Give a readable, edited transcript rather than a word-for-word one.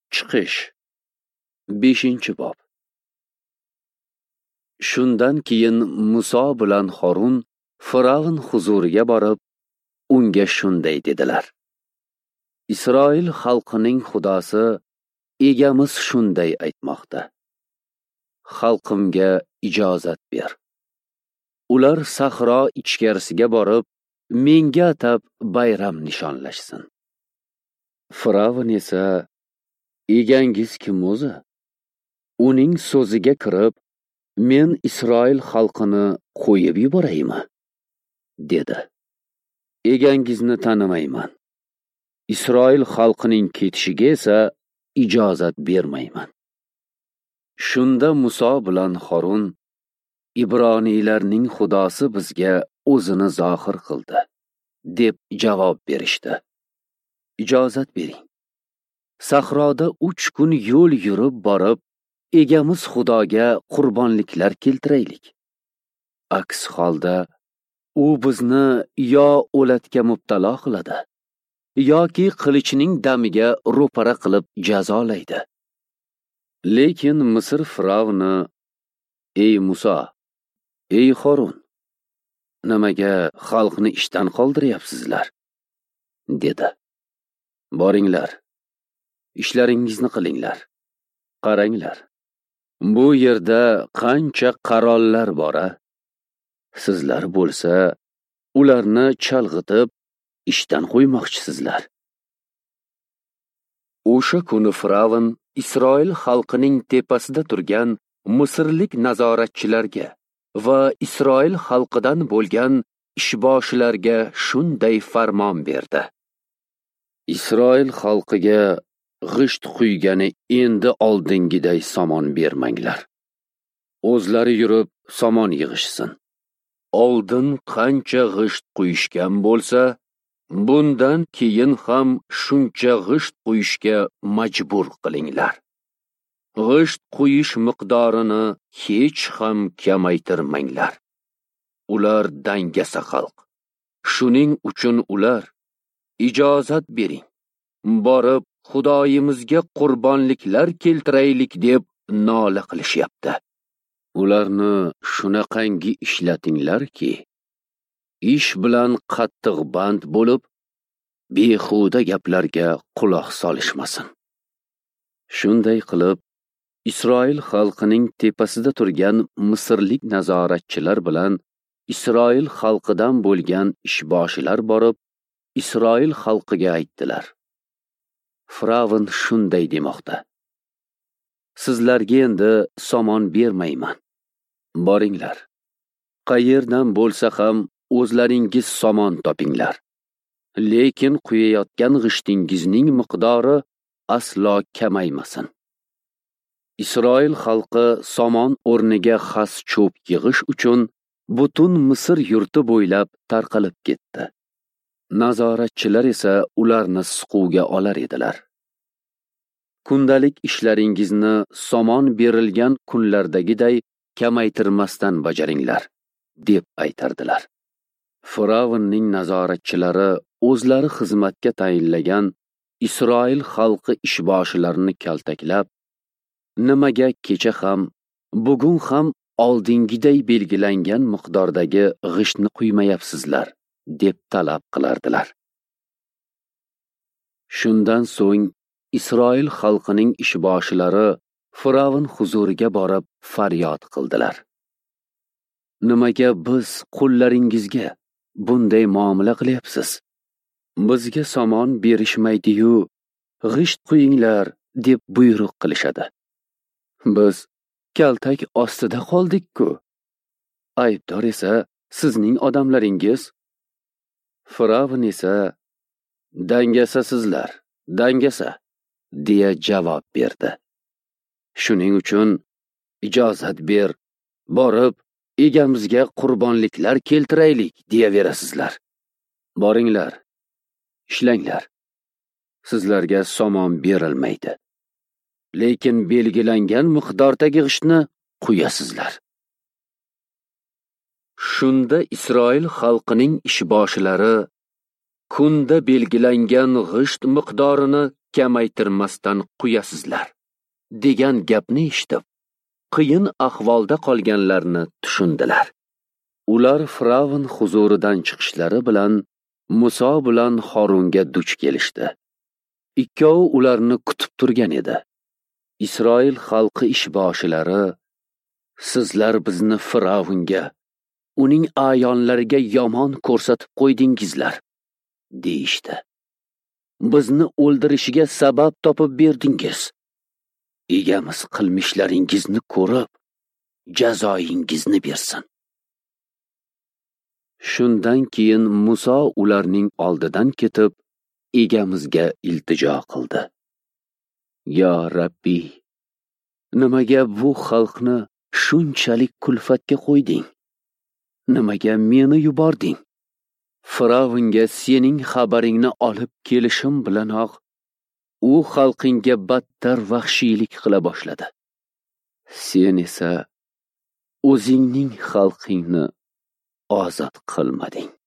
Chiqish 5-bob. Shundan keyin Muso bilan Harun Firavn huzuriga borib, unga shunday dedilar: Isroil xalqining Xudosi, egamiz shunday aytmoqda: Xalqimga ijozat ber. Ular sahro ichkarisiga borib, menga atab bayram nishonlashsin. Firavn esa: Egangiz kim o'zi? Uning so'ziga kirib, men Isroil xalqini qo'yib yuboraymi? dedi. Egangizni tanimayman. Isroil xalqining ketishiga esa ijozat bermayman. Shunda Muso bilan Harun: Ibroniylarning Xudosi bizga o'zini zohir qildi, deb javob berishdi. Ijozat bering. Sahroda 3 kun yo'l yurib borib, egamiz Xudoga qurbonliklar keltiraylik. Aks holda u bizni yo o'latga mubtalo qiladi, yoki qilichning damiga ro'para qilib jazolaydi. Lekin Misr Firavni: Ey Muso, ey Harun, nimaga xalqni ishdan qoldiryapsizlar? dedi. Boringlar, ishlaringizni qilinglar. Qaranglar, bu yerda qancha qarollar bor-a? Sizlar bo'lsa, ularni chalg'itib, ishdan qo'ymoqchisizlar. O'sha kuni Firavn Isroil xalqining tepasida turgan Misrlik nazoratchilarga va Isroil xalqidan bo'lgan ishboshilarga shunday farmon berdi: Isroil xalqiga g'isht quygani endi oldingiday somon bermanglar. O'zlari yurib somon yig'ishsin. Oldin qancha g'isht quyishgan bo'lsa, bundan keyin ham shuncha g'isht quyishga majbur qilinglar. G'isht quyish miqdorini hech ham kamaytirmanglar. Ular dangasa xalq. Shuning uchun ular: ijozat bering, borib Xudoyimizga qurbonliklar keltiraylik deb nola qilishyapti. Ularni shunaqangi ishlatinglarki, ish bilan qattiq band bo'lib, behuda gaplarga quloq solishmasin. Shunday qilib, Isroil xalqining tepasida turgan Misrlik nazoratchilar bilan Isroil xalqidan bo'lgan ishboshilar borib, Isroil xalqiga aytdilar: Firavn shunday demoqda: Sizlarga endi somon bermayman. Boringlar, qayerdan bo'lsa ham o'zlaringiz somon topinglar. Lekin quyayotgan g'ishtingizning miqdori aslo kamaymasin. Isroil xalqi somon o'rniga xas cho'p yig'ish uchun butun Misr yurti bo'ylab tarqalib ketdi. Nazoratchilar esa ularni siquvga olar edilar. Kundalik ishlaringizni somon berilgan kunlardagiday kamaytirmasdan bajaringlar, deb aytardilar. Firavnning nazoratchilari o'zlari xizmatga tayinlagan Isroil xalqi ishboshilarini kaltaklab, nimaga kecha ham, bugun ham oldingiday belgilangan miqdordagi g'ishtni quymayapsizlar, deb talab qilardilar. Shundan so'ng Isroil xalqining ishboshilari Firavn huzuriga borib faryod qildilar: Nimaga biz qullaringizga bunday muomala qilyapsiz? Bizga somon berishmaydi-yu, g'isht quyinglar deb buyruq qilishadi. Biz kaltak ostida qoldik-ku. Aybdor esa sizning odamlaringiz. Firavn esa: Dangasa sizlar, dangasa, deya javob berdi. Shuning uchun ijozat ber, borib egamizga qurbonliklar keltiraylik deyaverasizlar. Boringlar, ishlanglar. Sizlarga somon berilmaydi. Lekin belgilangan miqdordagi g'ishtni quyasizlar. Shunda Isroil xalqining ishboshilari kunda belgilangan g'isht miqdorini kamaytirmasdan quyasizlar degan gapni eshitib, qiyin ahvolda qolganlarni tushundilar. Ular Firavn huzuridan chiqishlari bilan Muso bilan Harunga duch kelishdi. Ikkovi ularni kutib turgan edi. Isroil xalqi ishboshilari, sizlar bizni Firavnga, uning ayonlariga yomon ko'rsatib qo'ydingizlar, deyishdi. Bizni o'ldirishiga sabab topib berdingiz. Egamiz qilmishlaringizni ko'rib, jazoingizni bersin. Shundan keyin Muso ularning oldidan ketib, egamizga iltijo qildi. Yo Rabbiy, nimaga bu xalqni shunchalik kulfatga qo'yding? Nimaga meni yubording? Firavnga sening xabaringni olib kelishim bilanoq u xalqingga battar vahshiylik qila boshladi. Sen esa o'zingning xalqingni ozod qilmading.